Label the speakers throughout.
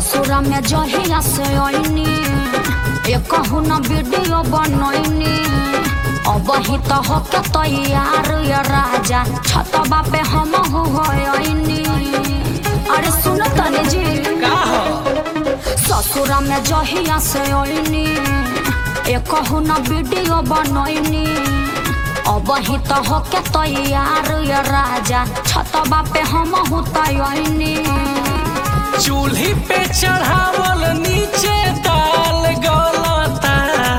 Speaker 1: ससुरा में जहिया से आईनी कहू न वीडियो बनैनी अब ही तो हो के तैयार या राजा छतबा पे हम होइनी। अरे सुन तने जी ससुरा में जहिया से आईनी कहू न वीडियो बनैनी अब ही तो हो के तैयार या राजा छतबा पे हम होइनी।
Speaker 2: चूल्ही पे चढ़ावल नीचे दाल गलता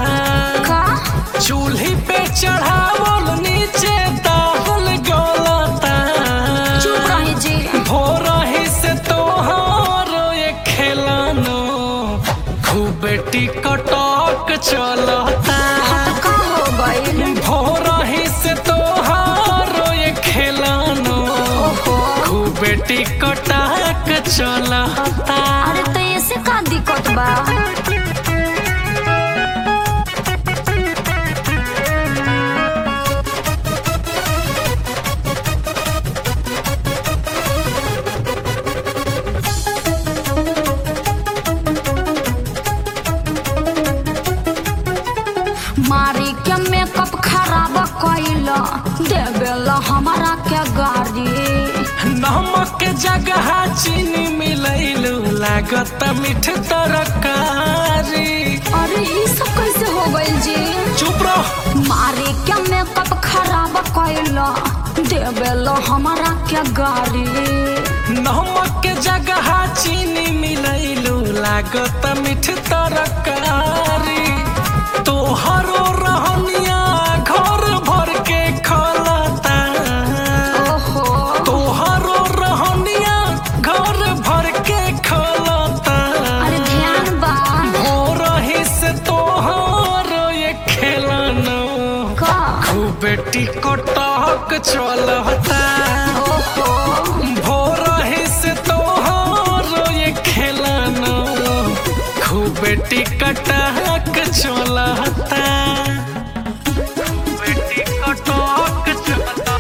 Speaker 2: चूल्ही पे चढ़ावल नीचे दाल गलता
Speaker 1: चुप रही जी
Speaker 2: भोर ही से तोहर ये खेलानो खूब टिकटॉक चलता
Speaker 1: का हो गइल
Speaker 2: भोर ही से तोहर ये खेलानो खूब टिकटॉक चलता।
Speaker 1: अरे तो ऐसे का दिक्कत बा मारी के मेकअप खराब कइला देवेला हमारा के गाड़ी
Speaker 2: नमक के जगह चीनी मिलैलू लागत मीठ तरकारी।
Speaker 1: अरे ये सब कैसे हो गइल जी
Speaker 2: चुप रहो
Speaker 1: मारी के मेकअप खराब कइला देवेला हमारा के गाड़ी
Speaker 2: नमक के जगह चीनी मिलैलू लागत मीठ तरकारी। तोहरो रहनिया घर भर के खलता तोहरो रहनिया घर भर के खलता।
Speaker 1: अरे ध्यान बा
Speaker 2: भोर ही से तोहरो ये खेलानो
Speaker 1: का
Speaker 2: खूब टिकटॉक चलता भोर ही से तोहरो ये खेलानो खूब टिकटॉक चलता टिकटॉक चलता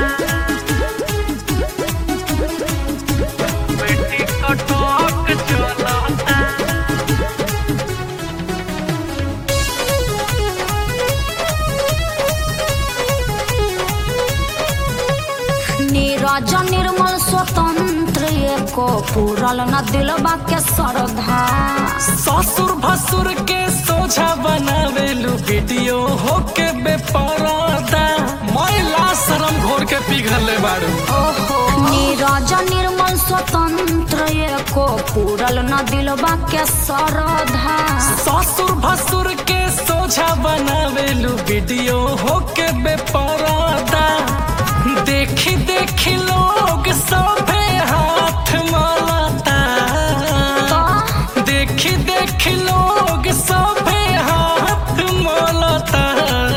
Speaker 2: टिकटॉक चलता।
Speaker 1: नीरज निर्मल स्वतंत्र एको पूरल न दिलबा के श्रद्धा
Speaker 2: ससुर भसुर के सोझा बनावेलू वीडियो होके बेपरदा महिला शरम घोर के पिघले बारू।
Speaker 1: नीरज निर्मल स्वतंत्र एको पूरल न दिलबा के श्रद्धा
Speaker 2: ससुर भसुर के सोझा बनावेलू वीडियो होके बेपरदा देखी देखी लोग सभे हाथ मलता देखी देखी लोग सभे हाथ मलता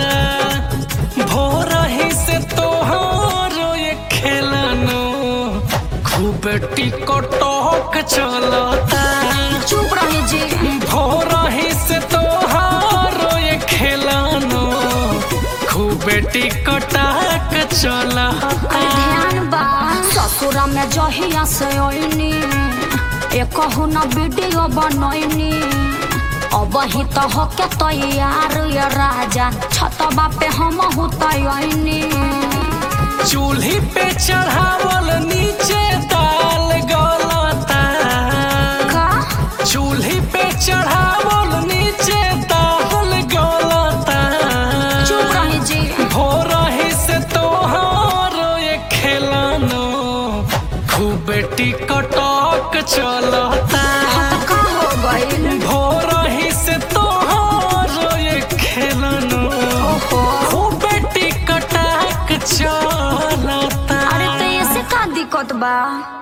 Speaker 2: भोर ही से तोहरो ये खेलानो खूब टिकटॉक चलता।
Speaker 1: चुप रही जी
Speaker 2: भोर ही से तोहरो ये खेलानो खूब टिकटॉक चलता।
Speaker 1: ध्यान बा ससुरा में जहिया से आईनी कहू न वीडियो बनैनी अब ही तो हो के तैयार या राजा छतबा पे हम होइनी।
Speaker 2: चूल्ही पे चढ़ावल नीचे दाल गलता चूल्ही पे चढ़ावल नीचे दाल गलता
Speaker 1: चुप रही जी
Speaker 2: भोर ही से तोहरो ये खेलानो खूब टिकटॉक चलता
Speaker 1: का हो गइल
Speaker 2: भोर ही से तोहरो ये खेलानो खूब टिकटॉक चलता।
Speaker 1: अरे तो ऐसे का दिक्कत बा।